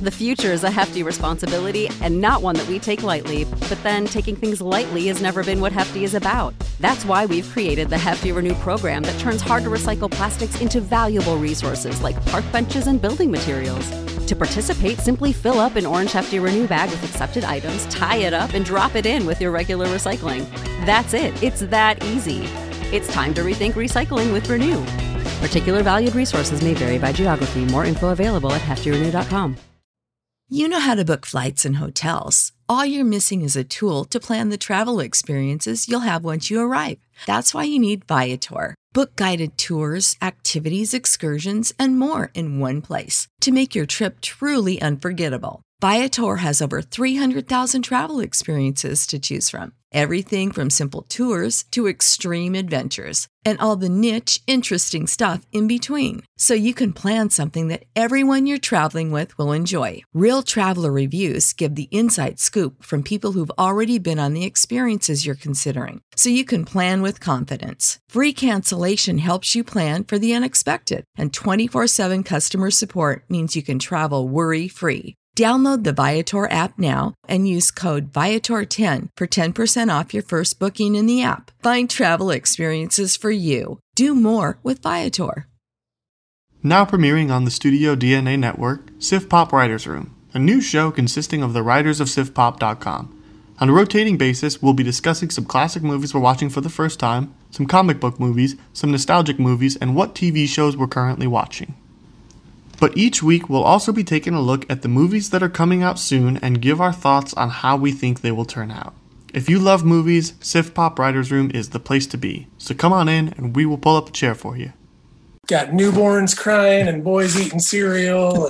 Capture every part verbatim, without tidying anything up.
The future is a hefty responsibility and not one that we take lightly, but then taking things lightly has never been what Hefty is about. That's why we've created the Hefty Renew program that turns hard-to-recycle plastics into valuable resources like park benches and building materials. To participate, simply fill up an orange Hefty Renew bag with accepted items, tie it up, and drop it in with your regular recycling. That's it. It's that easy. It's time to rethink recycling with Renew. Particular valued resources may vary by geography. More info available at hefty renew dot com. You know how to book flights and hotels. All you're missing is a tool to plan the travel experiences you'll have once you arrive. That's why you need Viator. Book guided tours, activities, excursions, and more in one place to make your trip truly unforgettable. Viator has over three hundred thousand travel experiences to choose from. Everything from simple tours to extreme adventures and all the niche, interesting stuff in between. So you can plan something that everyone you're traveling with will enjoy. Real traveler reviews give the inside scoop from people who've already been on the experiences you're considering. So you can plan with confidence. Free cancellation helps you plan for the unexpected. And twenty-four seven customer support means you can travel worry-free. Download the Viator app now and use code Viator ten for ten percent off your first booking in the app. Find travel experiences for you. Do more with Viator. Now premiering on the Studio D N A network, Sif Pop Writers Room, a new show consisting of the writers of sif pop dot com. On a rotating basis, we'll be discussing some classic movies we're watching for the first time, some comic book movies, some nostalgic movies, and what T V shows we're currently watching. But each week, we'll also be taking a look at the movies that are coming out soon and give our thoughts on how we think they will turn out. If you love movies, Sif Pop Writers Room is the place to be. So come on in and we will pull up a chair for you. Got newborns crying and boys eating cereal.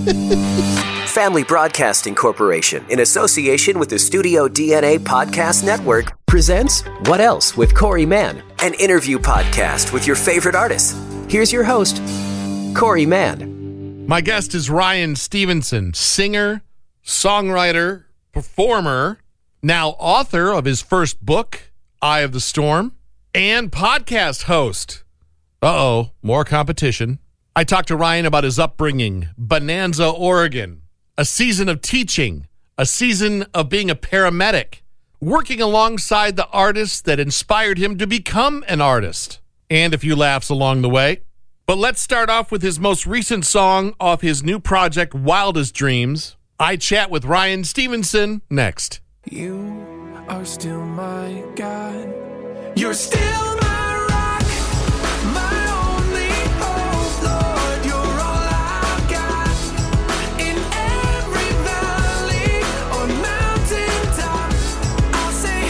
And... Family Broadcasting Corporation, in association with the Studio D N A Podcast Network, presents What Else with Corey Mann, an interview podcast with your favorite artists. Here's your host, Corey Mann. My guest is Ryan Stevenson, singer, songwriter, performer, now author of his first book, Eye of the Storm, and podcast host. Uh-oh, more competition. I talked to Ryan about his upbringing, Bonanza, Oregon, a season of teaching, a season of being a paramedic, working alongside the artists that inspired him to become an artist, and a few laughs along the way. But let's start off with his most recent song off his new project, Wildest Dreams. I chat with Ryan Stevenson next. You are still my God. You're still my rock, my only hope, Lord. You're all I've got. In every valley or mountaintop, I'll say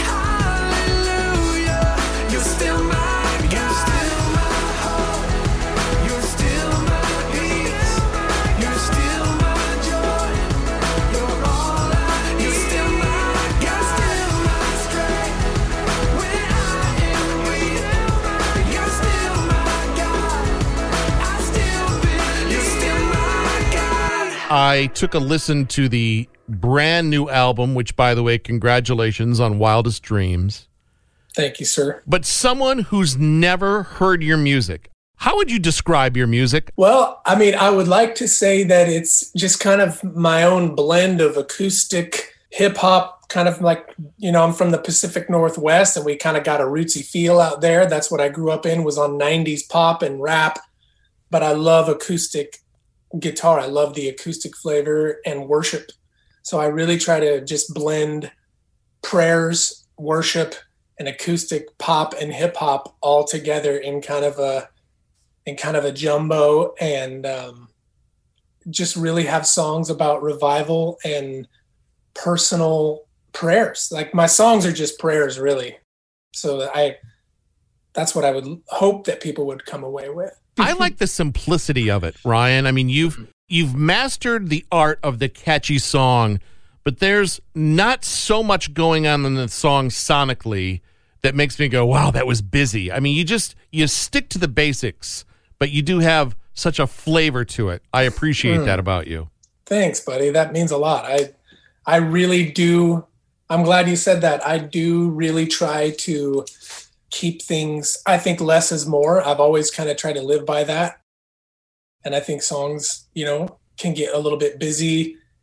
hallelujah. You're still my God. You're still my hope. You're still my peace. You're still my joy. You're all I need. You're still my God. Still my strength when I am weak. You're still my God. I still believe. You're still my God. I took a listen to the brand new album, which, by the way, congratulations on Wildest Dreams. Thank you, sir. But someone who's never heard your music, how would you describe your music? Well, I mean, I would like to say that it's just kind of my own blend of acoustic hip hop, kind of like, you know, I'm from the Pacific Northwest and we kind of got a rootsy feel out there. That's what I grew up in, was on nineties pop and rap. But I love acoustic guitar. I love the acoustic flavor and worship. So I really try to just blend prayers, worship, and acoustic pop and hip hop all together in kind of a in kind of a jumbo, and um, just really have songs about revival and personal prayers. Like my songs are just prayers, really. So I that's what I would hope that people would come away with. I like the simplicity of it, Ryan. I mean, you've you've mastered the art of the catchy song, but there's not so much going on in the song sonically that makes me go, wow, that was busy. I mean, you just, you stick to the basics, but you do have such a flavor to it. I appreciate mm. that about you. Thanks, buddy. That means a lot. I I really do. I'm glad you said that. I do really try to keep things, I think less is more. I've always kind of tried to live by that. And I think songs, you know, can get a little bit busy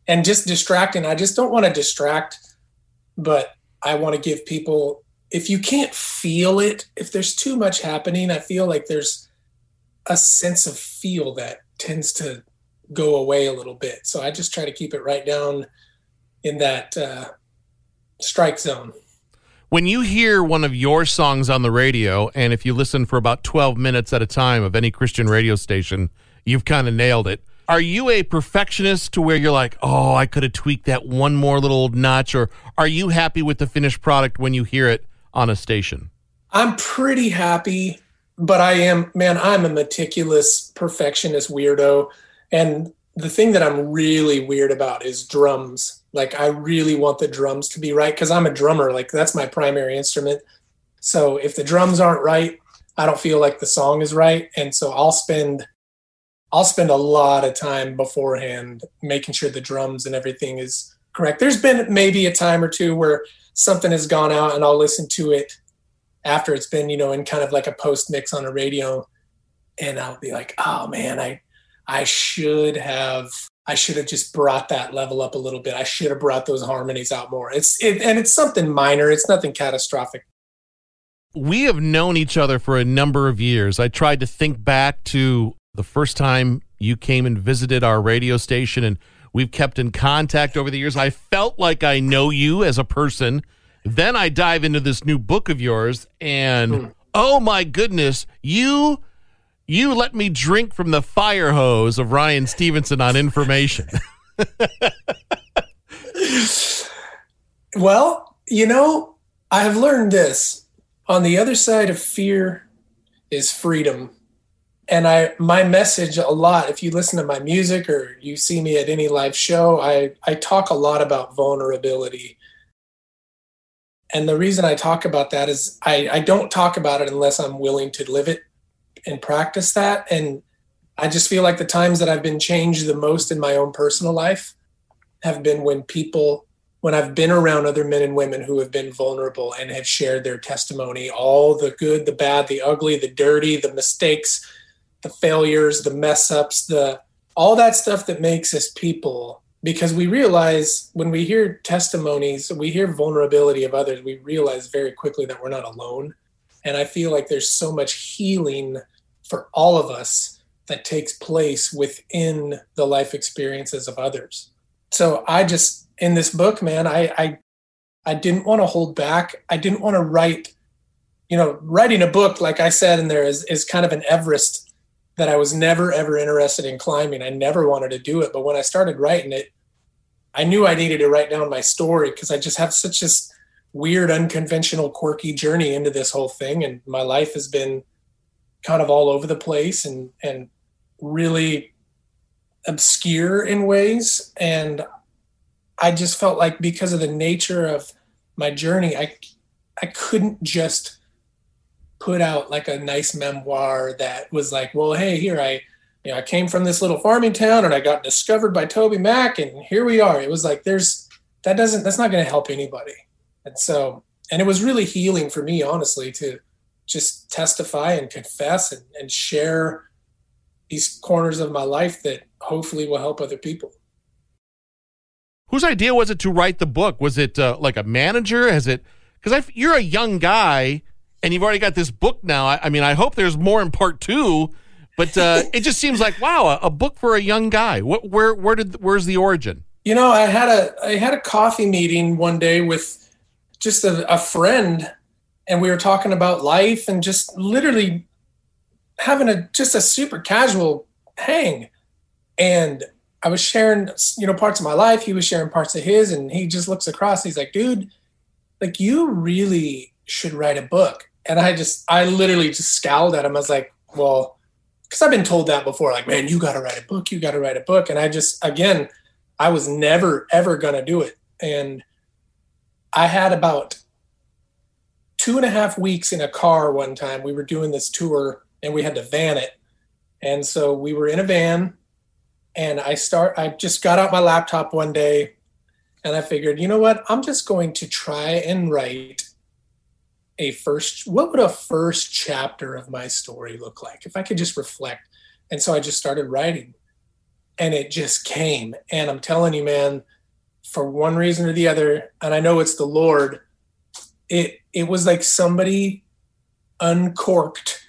and just distracting. I just don't want to distract, but I want to give people, if you can't feel it, if there's too much happening, I feel like there's a sense of feel that tends to go away a little bit. So I just try to keep it right down in that uh, strike zone. When you hear one of your songs on the radio, and if you listen for about twelve minutes at a time of any Christian radio station, you've kind of nailed it. Are you a perfectionist to where you're like, oh, I could have tweaked that one more little notch, or are you happy with the finished product when you hear it on a station? I'm pretty happy, but I am, man, I'm a meticulous perfectionist weirdo. And the thing that I'm really weird about is drums. Like, I really want the drums to be right because I'm a drummer. Like, that's my primary instrument. So if the drums aren't right, I don't feel like the song is right. And so I'll spend I'll spend a lot of time beforehand making sure the drums and everything is correct. There's been maybe a time or two where something has gone out and I'll listen to it after it's been, you know, in kind of like a post mix on a radio. And I'll be like, oh man, I, I should have, I should have just brought that level up a little bit. I should have brought those harmonies out more. It's, it, and it's something minor. It's nothing catastrophic. We have known each other for a number of years. I tried to think back to the first time you came and visited our radio station, and we've kept in contact over the years. I felt like I know you as a person. Then I dive into this new book of yours, and mm. oh my goodness, you you let me drink from the fire hose of Ryan Stevenson on information. Well, you know, I have learned this. On the other side of fear is freedom. And I, my message a lot, if you listen to my music or you see me at any live show, I, I talk a lot about vulnerability. And the reason I talk about that is I, I don't talk about it unless I'm willing to live it and practice that. And I just feel like the times that I've been changed the most in my own personal life have been when people, when I've been around other men and women who have been vulnerable and have shared their testimony, all the good, the bad, the ugly, the dirty, the mistakes, the failures, the mess ups, the all that stuff that makes us people. Because we realize when we hear testimonies, we hear vulnerability of others, we realize very quickly that we're not alone. And I feel like there's so much healing for all of us that takes place within the life experiences of others. So I just, in this book, man, I I, I didn't want to hold back. I didn't want to write, you know, writing a book, like I said in there, is, is kind of an Everest that I was never, ever interested in climbing. I never wanted to do it. But when I started writing it, I knew I needed to write down my story because I just have such this weird, unconventional, quirky journey into this whole thing. And my life has been kind of all over the place and, and really obscure in ways. And I just felt like because of the nature of my journey, I, I couldn't just put out like a nice memoir that was like, well, hey, here I, you know, I came from this little farming town and I got discovered by Toby Mac and here we are. It was like, there's, that doesn't, that's not going to help anybody. And so, and it was really healing for me, honestly, to just testify and confess and, and share these corners of my life that hopefully will help other people. Whose idea was it to write the book? Was it uh, like a manager? Has it, because you're a young guy, and you've already got this book now. I, I mean, I hope there's more in part two, but uh, it just seems like, wow, a, a book for a young guy. What, where, where did, where's the origin? You know, I had a, I had a coffee meeting one day with just a, a friend, and we were talking about life and just literally having a, just a super casual hang. And I was sharing, you know, parts of my life. He was sharing parts of his, and he just looks across. He's like, dude, like, you really should write a book. And I just, I literally just scowled at him. I was like, well, because I've been told that before, like, man, you got to write a book, you got to write a book. And I just, again, I was never, ever going to do it. And I had about two and a half weeks in a car one time. We were doing this tour and we had to van it. And so we were in a van and I start, I just got out my laptop one day and I figured, you know what, I'm just going to try and write a first, what would a first chapter of my story look like if I could just reflect? And so I just started writing. and it just came. And I'm telling you, man, for one reason or the other, and I know it's the Lord, it it was like somebody uncorked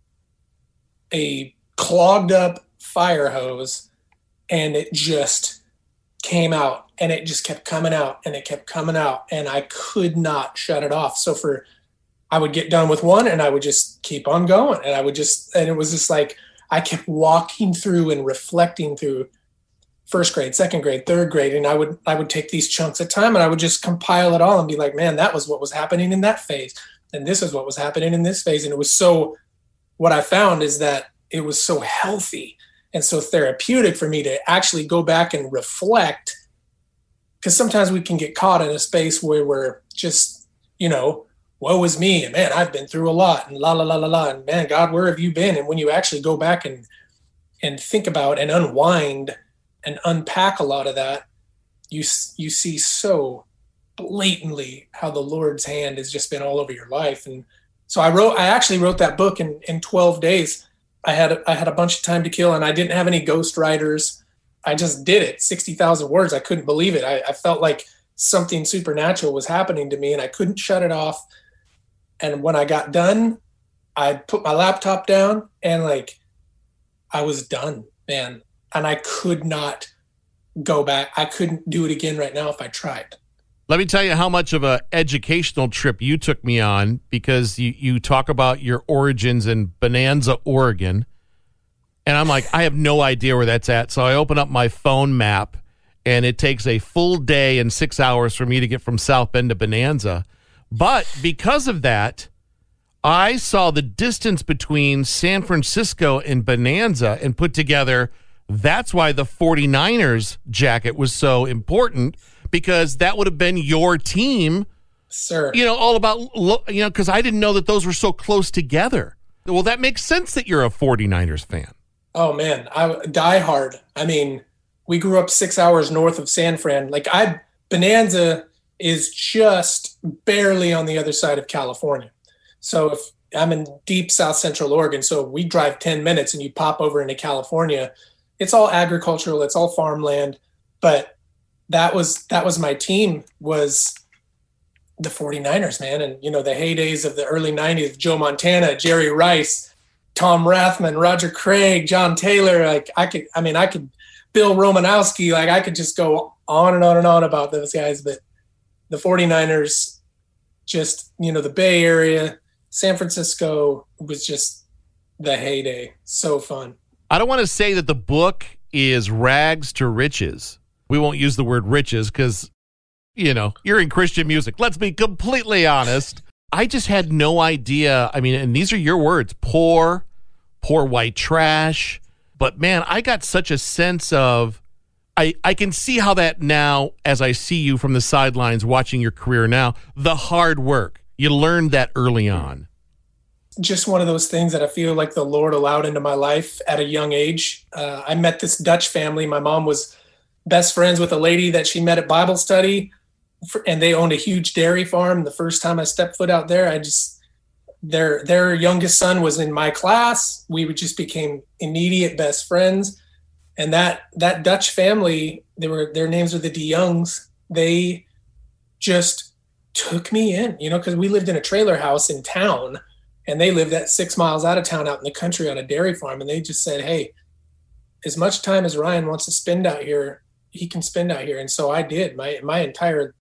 a clogged up fire hose, and it just came out, and it just kept coming out, and it kept coming out, and I could not shut it off. So for, I would get done with one and I would just keep on going, and I would just, and it was just like, I kept walking through and reflecting through first grade, second grade, third grade. And I would, I would take these chunks of time and I would just compile it all and be like, man, that was what was happening in that phase. And this is what was happening in this phase. And it was so, what I found is that it was so healthy and so therapeutic for me to actually go back and reflect, because sometimes we can get caught in a space where we're just, you know, woe is me, and man, I've been through a lot, and la, la, la, la, la, and man, God, where have you been? And when you actually go back and and think about and unwind and unpack a lot of that, you you see so blatantly how the Lord's hand has just been all over your life. And so I wrote, I actually wrote that book in, in twelve days. I had, I had a bunch of time to kill, and I didn't have any ghostwriters. I just did it, sixty thousand words. I couldn't believe it. I, I felt like something supernatural was happening to me, and I couldn't shut it off. And when I got done, I put my laptop down and like, I was done, man. And I could not go back. I couldn't do it again right now if I tried. Let me tell you how much of an educational trip you took me on, because you, you talk about your origins in Bonanza, Oregon. And I'm like, I have no idea where that's at. So I open up my phone map, and it takes a full day and six hours for me to get from South Bend to Bonanza. But because of that, I saw the distance between San Francisco and Bonanza and put together, that's why the 49ers jacket was so important, because that would have been your team. Sir. You know, all about, you know, because I didn't know that those were so close together. Well, that makes sense that you're a 49ers fan. Oh, man, I die hard. I mean, we grew up six hours north of San Fran. Like, I, Bonanza is just barely on the other side of California. So if I'm in deep South Central Oregon, so we drive ten minutes and you pop over into California, it's all agricultural, it's all farmland. But that was, that was my team, was the 49ers, man. And, you know, the heydays of the early nineties, Joe Montana, Jerry Rice, Tom Rathman, Roger Craig, John Taylor. Like I could, I mean, I could, Bill Romanowski, like I could just go on and on and on about those guys. But the 49ers, just, you know, the Bay Area, San Francisco was just the heyday. So fun. I don't want to say that the book is rags to riches. We won't use the word riches because, you know, you're in Christian music. Let's be completely honest. I just had no idea. I mean, and these are your words, poor, poor white trash. But man, I got such a sense of, I, I can see how that now, as I see you from the sidelines watching your career now, the hard work. You learned that early on. Just one of those things that I feel like the Lord allowed into my life at a young age. Uh, I met this Dutch family. My mom was best friends with a lady that she met at Bible study, and they owned a huge dairy farm. The first time I stepped foot out there, I just, their, their youngest son was in my class. We just became immediate best friends. And that, that Dutch family, they were, their names were the De Youngs. They just took me in, you know, because we lived in a trailer house in town, and they lived at six miles out of town out in the country on a dairy farm. And they just said, hey, as much time as Ryan wants to spend out here, he can spend out here. And so I did. My, my entire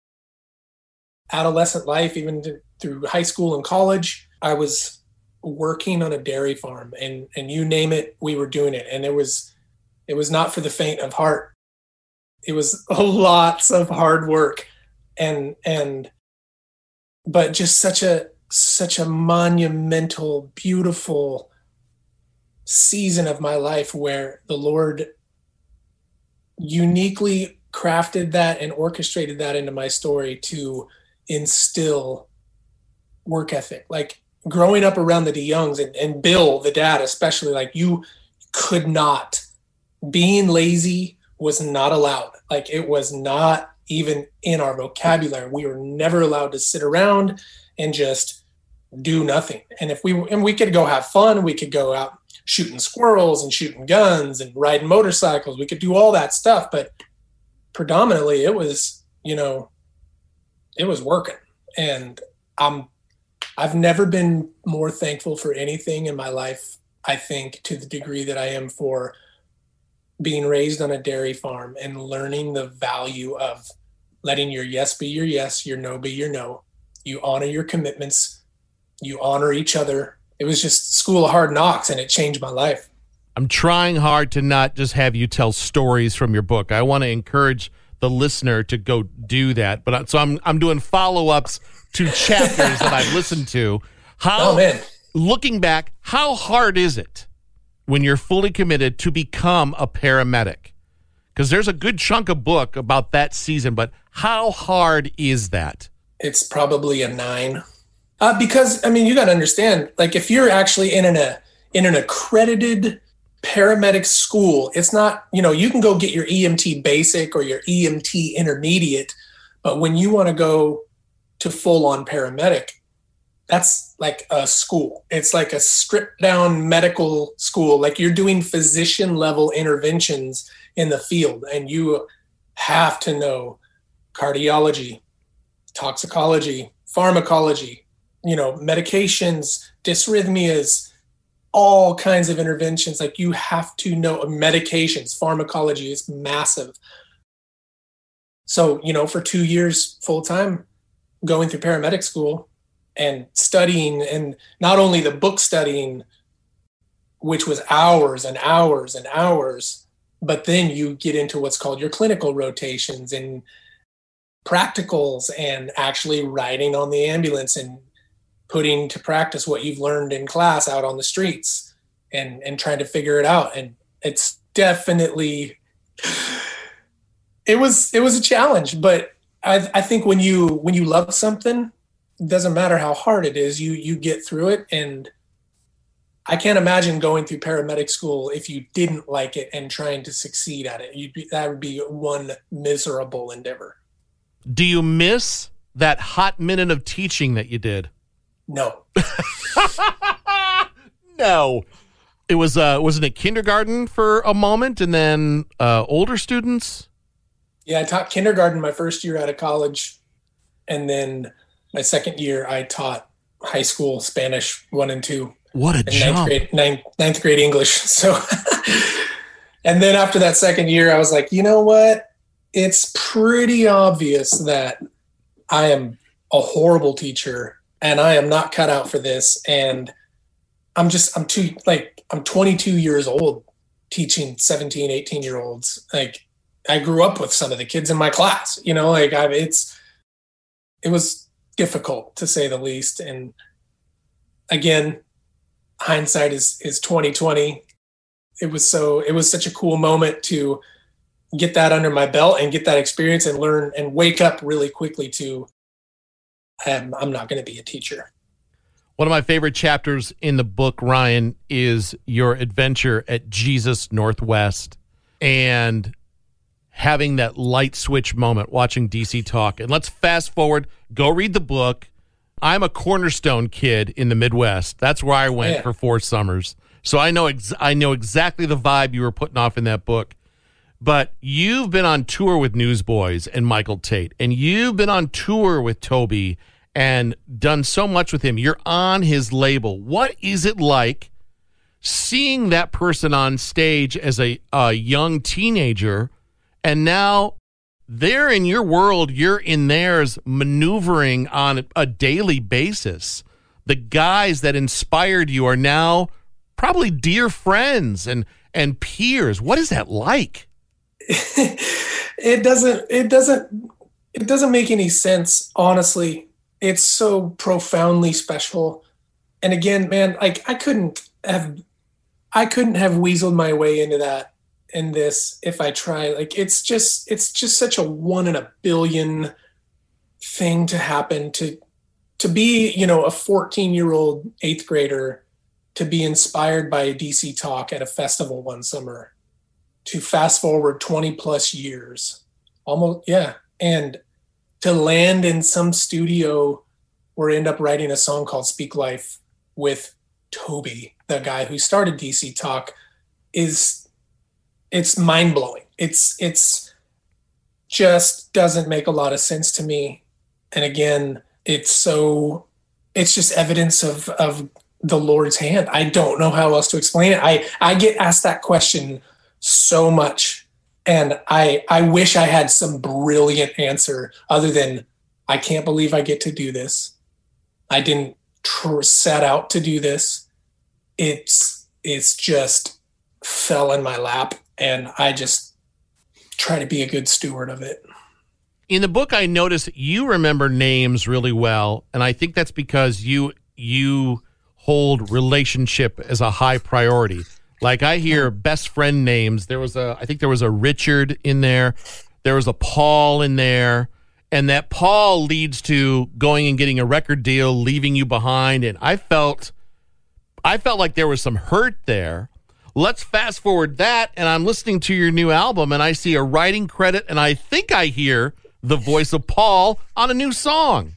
adolescent life, even to, through high school and college, I was working on a dairy farm, and, and you name it, we were doing it. And it was, it was not for the faint of heart. It was lots of hard work, and, and, but just such a, such a monumental, beautiful season of my life where the Lord uniquely crafted that and orchestrated that into my story to instill work ethic. Like growing up around the De Youngs, and, and Bill, the dad, especially, like you could not, being lazy was not allowed. Like it was not even in our vocabulary. We were never allowed to sit around and just do nothing. And if we, and we could go have fun, we could go out shooting squirrels and shooting guns and riding motorcycles. We could do all that stuff, but predominantly it was, you know, it was working. And I'm, I've never been more thankful for anything in my life, I think, to the degree that I am for being raised on a dairy farm and learning the value of letting your yes be your yes, your no be your no. You honor your commitments. You honor each other. It was just school of hard knocks, and it changed my life. I'm trying hard to not just have you tell stories from your book. I want to encourage the listener to go do that. But so I'm I'm doing follow-ups to chapters that I've listened to. How, oh, man. Looking back, how hard is it when you're fully committed to become a paramedic? Because there's a good chunk of book about that season, but how hard is that? It's probably a nine. Uh, because, I mean, you got to understand, like, if you're actually in an, a, in an accredited paramedic school, it's not, you know, you can go get your E M T basic or your E M T intermediate, but when you want to go to full-on paramedic, that's like a school. It's like a stripped-down medical school. Like, you're doing physician-level interventions in the field, and you have to know cardiology, toxicology, pharmacology, you know, medications, dysrhythmias, all kinds of interventions. Like, you have to know medications. Pharmacology is massive. So, you know, for two years full-time, going through paramedic school and studying, and not only the book studying, which was hours and hours and hours, but then you get into what's called your clinical rotations and practicals, and actually riding on the ambulance and putting to practice what you've learned in class out on the streets, and, and trying to figure it out. And it's definitely, it was, it was a challenge, but I, I think when you, when you love something, it doesn't matter how hard it is, you, you get through it. And I can't imagine going through paramedic school if you didn't like it and trying to succeed at it. You'd be, that would be one miserable endeavor. Do you miss that hot minute of teaching that you did? No. No. It was, uh, wasn't it kindergarten for a moment, and then uh, older students? Yeah, I taught kindergarten my first year out of college. And then my second year, I taught high school Spanish one and two. What a and jump. Ninth grade, ninth, ninth grade English. So, and then after that second year, I was like, you know what? It's pretty obvious that I am a horrible teacher and I am not cut out for this. And I'm just, I'm too, like, I'm twenty-two years old teaching seventeen, eighteen year olds. Like, I grew up with some of the kids in my class, you know, like I, it's, it was difficult to say the least. And again, hindsight is, is twenty twenty. It was so, it was such a cool moment to get that under my belt and get that experience and learn and wake up really quickly to, um, I'm not going to be a teacher. One of my favorite chapters in the book, Ryan, is your adventure at Jesus Northwest and having that light switch moment watching D C Talk. And let's fast forward, go read the book. I'm a Cornerstone kid in the Midwest. That's where I went yeah. for four summers. So I know ex- I know exactly the vibe you were putting off in that book. But you've been on tour with Newsboys and Michael Tate, and you've been on tour with Toby and done so much with him. You're on his label. What is it like seeing that person on stage as a, a young teenager, and now they're in your world, you're in theirs, maneuvering on a daily basis? The guys that inspired you are now probably dear friends and, and peers. What is that like? it doesn't it doesn't it doesn't make any sense, honestly. It's so profoundly special. And again, man, like I couldn't have I couldn't have weaseled my way into that in this if I tried. Like it's just it's just such a one in a billion thing to happen, to to be, you know, a fourteen year old eighth grader, to be inspired by a D C Talk at a festival one summer, to fast forward twenty plus years, almost, yeah. And to land in some studio where I end up writing a song called Speak Life with Toby, the guy who started D C Talk, is it's mind-blowing. It's it's just doesn't make a lot of sense to me. And again, it's so it's just evidence of of the Lord's hand. I don't know how else to explain it. I I get asked that question so much, and I I wish I had some brilliant answer other than I can't believe I get to do this. I didn't tr- set out to do this. It's it's just fell in my lap, and I just try to be a good steward of it. In the book, I noticed you remember names really well, and I think that's because you you hold relationship as a high priority. Like I hear best friend names. There was a, I think there was a Richard in there. There was a Paul in there. And that Paul leads to going and getting a record deal, leaving you behind. And I felt, I felt like there was some hurt there. Let's fast forward that, and I'm listening to your new album, and I see a writing credit, and I think I hear the voice of Paul on a new song.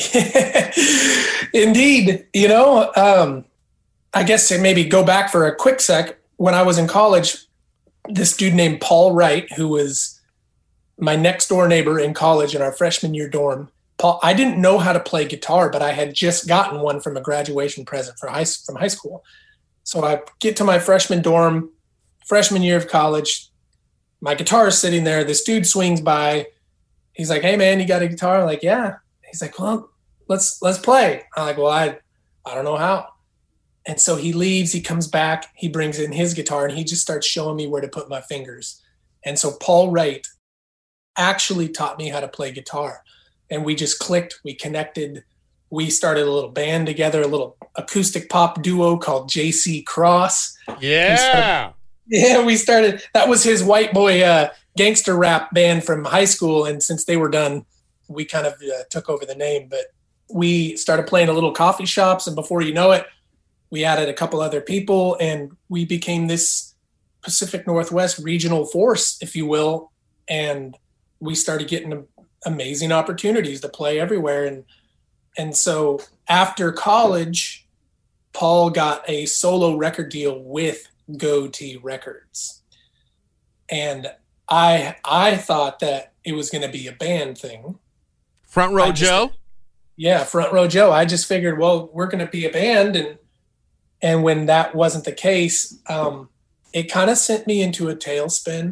Indeed. You know, um, I guess to maybe go back for a quick sec, when I was in college, this dude named Paul Wright, who was my next door neighbor in college in our freshman year dorm. Paul, I didn't know how to play guitar, but I had just gotten one from a graduation present for high, from high school. So I get to my freshman dorm, freshman year of college. My guitar is sitting there. This dude swings by. He's like, "Hey man, you got a guitar?" I'm like, "Yeah." He's like, "Well, let's let's play." I'm like, "Well, I I don't know how." And so he leaves. He comes back. He brings in his guitar, and he just starts showing me where to put my fingers. And so Paul Wright actually taught me how to play guitar, and we just clicked. We connected. We started a little band together, a little acoustic pop duo called J C Cross. Yeah. We started, yeah, we started. That was his white boy uh, gangster rap band from high school, and since they were done, we kind of uh, took over the name. But we started playing a little coffee shops, and before you know it, we added a couple other people, and we became this Pacific Northwest regional force, if you will, and we started getting amazing opportunities to play everywhere. And, and so after college, Paul got a solo record deal with Goatee Records. And I, I thought that it was going to be a band thing. Front Row just, Joe? Yeah. Front Row Joe. I just figured, well, we're going to be a band. And, and when that wasn't the case, um, it kind of sent me into a tailspin.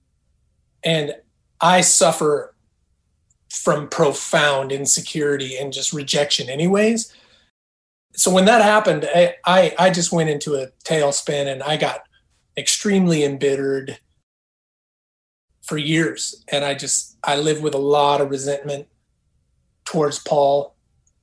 And I suffer from profound insecurity and just rejection anyways. So when that happened, I, I, I just went into a tailspin, and I got extremely embittered for years. And I just, I lived with a lot of resentment towards Paul.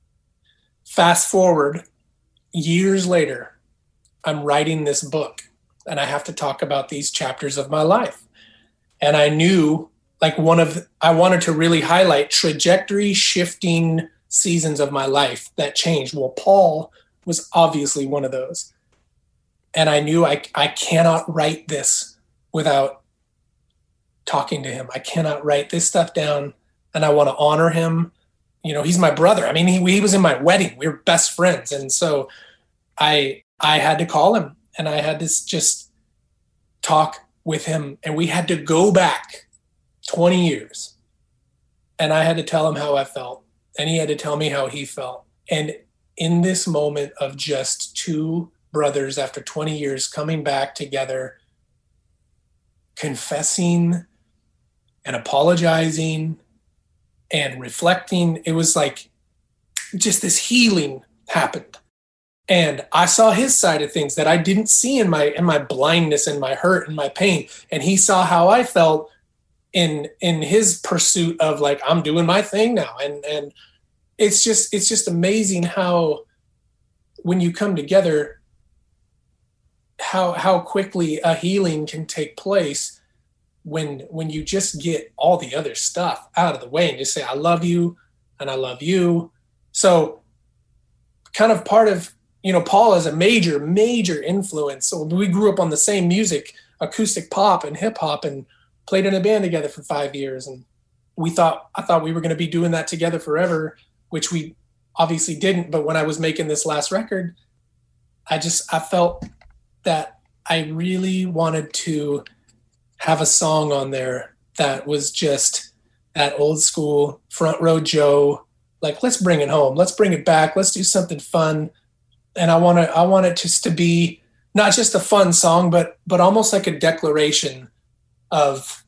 Fast forward years later, I'm writing this book, and I have to talk about these chapters of my life. And I knew like one of, I wanted to really highlight trajectory shifting seasons of my life that changed. Well, Paul was obviously one of those. And I knew I, I cannot write this without talking to him. I cannot write this stuff down, and I want to honor him. You know, he's my brother. I mean, he, he was in my wedding. We were best friends. And so I, I had to call him, and I had to just talk with him, and we had to go back twenty years, and I had to tell him how I felt, and he had to tell me how he felt. And in this moment of just two brothers after twenty years coming back together, confessing and apologizing and reflecting, it was like just this healing happened. And I saw his side of things that I didn't see in my in my blindness and my hurt and my pain. And he saw how I felt in in his pursuit of like, I'm doing my thing now. And and it's just it's just amazing how when you come together, how how quickly a healing can take place when when you just get all the other stuff out of the way and just say, I love you and I love you. So kind of part of, you know, Paul is a major, major influence. So we grew up on the same music, acoustic pop and hip hop, and played in a band together for five years. And we thought, I thought we were going to be doing that together forever, which we obviously didn't. But when I was making this last record, I just, I felt that I really wanted to have a song on there that was just that old school front row Joe, like, let's bring it home. Let's bring it back. Let's do something fun. And I want to, I want it just to be not just a fun song, but, but almost like a declaration of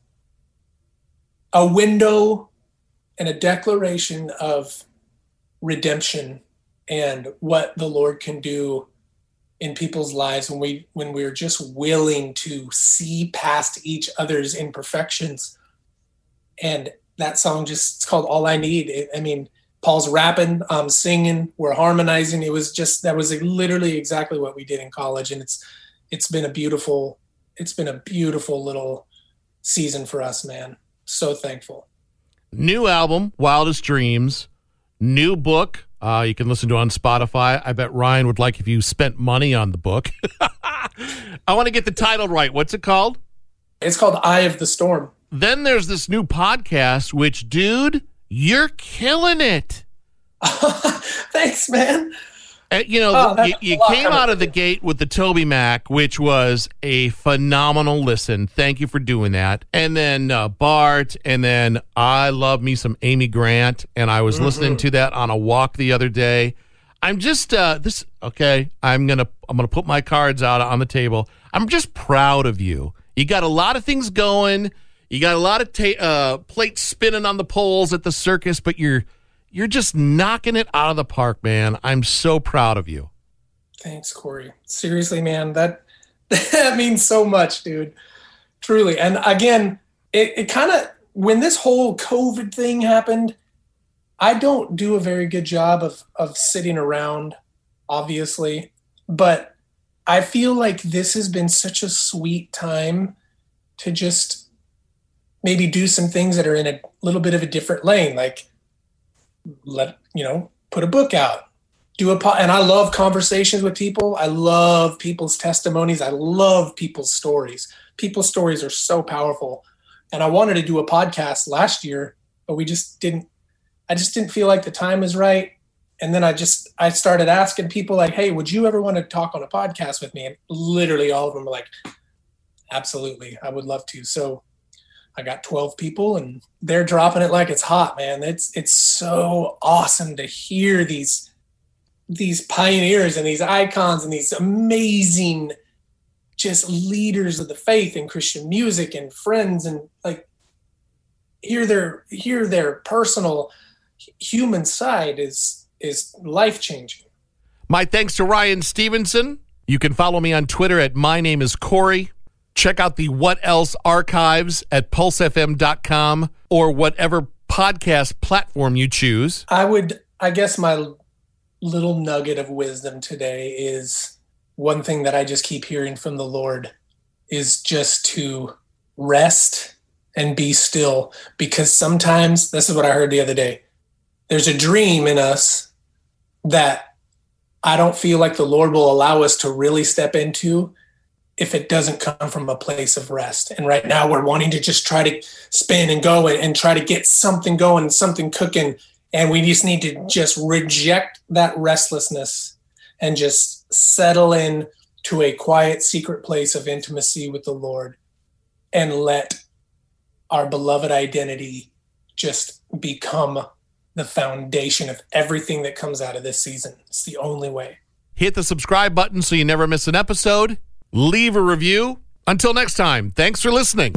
a window and a declaration of redemption and what the Lord can do in people's lives when we, when we're just willing to see past each other's imperfections. And that song just, it's called All I Need. It, I mean, Paul's rapping, um, singing, we're harmonizing. It was just, that was literally exactly what we did in college. And it's, it's been a beautiful, it's been a beautiful little season for us, man. So thankful. New album, Wildest Dreams. New book, uh, you can listen to on Spotify. I bet Ryan would like if you spent money on the book. I want to get the title right. What's it called? It's called Eye of the Storm. Then there's this new podcast, which, dude, you're killing it. Thanks, man. Uh, you know, Oh, you, you came out of the gate with the Toby Mac, which was a phenomenal listen. Thank you for doing that. And then uh, Bart, and then I love me some Amy Grant, and I was mm-hmm. listening to that on a walk the other day. I'm just uh, this okay. I'm gonna I'm gonna put my cards out on the table. I'm just proud of you. You got a lot of things going. You got a lot of ta- uh, plates spinning on the poles at the circus, but you're. You're just knocking it out of the park, man. I'm so proud of you. Thanks, Corey. Seriously, man, that that means so much, dude. Truly. And again, it, it kind of, when this whole COVID thing happened, I don't do a very good job of of sitting around, obviously. But I feel like this has been such a sweet time to just maybe do some things that are in a little bit of a different lane, like let, you know, put a book out, do a, po- and I love conversations with people. I love people's testimonies. I love people's stories. People's stories are so powerful. And I wanted to do a podcast last year, but we just didn't, I just didn't feel like the time is right. And then I just, I started asking people like, hey, would you ever want to talk on a podcast with me? And literally all of them were like, absolutely, I would love to. So I got twelve people and they're dropping it like it's hot, man. It's it's so awesome to hear these these pioneers and these icons and these amazing just leaders of the faith and Christian music and friends, and like hear their hear their personal human side is is life-changing. My thanks to Ryan Stevenson. You can follow me on Twitter at my name is Corey. Check out the What Else archives at pulse f m dot com or whatever podcast platform you choose. I would, I guess my little nugget of wisdom today is one thing that I just keep hearing from the Lord is just to rest and be still. Because sometimes, this is what I heard the other day, there's a dream in us that I don't feel like the Lord will allow us to really step into if it doesn't come from a place of rest. And right now we're wanting to just try to spin and go and, and try to get something going, something cooking. And we just need to just reject that restlessness and just settle in to a quiet, secret place of intimacy with the Lord and let our beloved identity just become the foundation of everything that comes out of this season. It's the only way. Hit the subscribe button so you never miss an episode. Leave a review. Until next time, thanks for listening.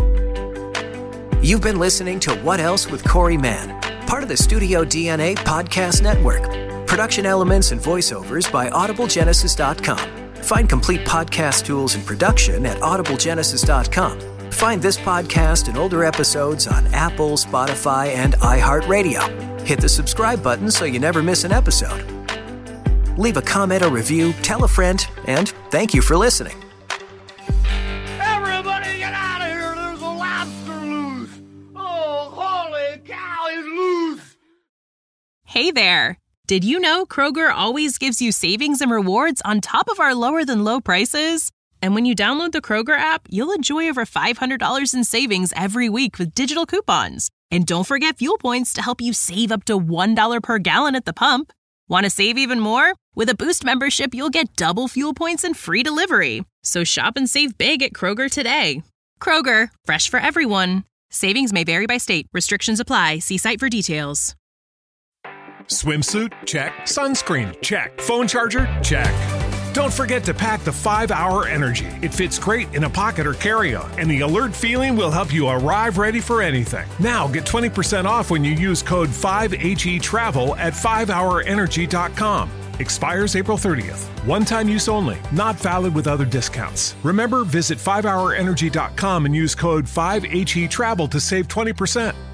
You've been listening to What Else with Corey Mann, part of the Studio D N A Podcast Network. Production elements and voiceovers by audible genesis dot com. Find complete podcast tools and production at audible genesis dot com. Find this podcast and older episodes on Apple, Spotify, and iHeartRadio. Hit the subscribe button so you never miss an episode. Leave a comment or review, tell a friend, and thank you for listening. Everybody get out of here! There's a lobster loose! Oh, holy cow, he's loose! Hey there! Did you know Kroger always gives you savings and rewards on top of our lower-than-low prices? And when you download the Kroger app, you'll enjoy over five hundred dollars in savings every week with digital coupons. And don't forget fuel points to help you save up to one dollar per gallon at the pump. Want to save even more? With a Boost membership, you'll get double fuel points and free delivery. So shop and save big at Kroger today. Kroger, fresh for everyone. Savings may vary by state. Restrictions apply. See site for details. Swimsuit? Check. Sunscreen? Check. Phone charger? Check. Don't forget to pack the five hour Energy. It fits great in a pocket or carry-on, and the alert feeling will help you arrive ready for anything. Now get twenty percent off when you use code five H E travel at five hour energy dot com. Expires April thirtieth. One-time use only. Not valid with other discounts. Remember, visit five hour energy dot com and use code five H E travel to save twenty percent.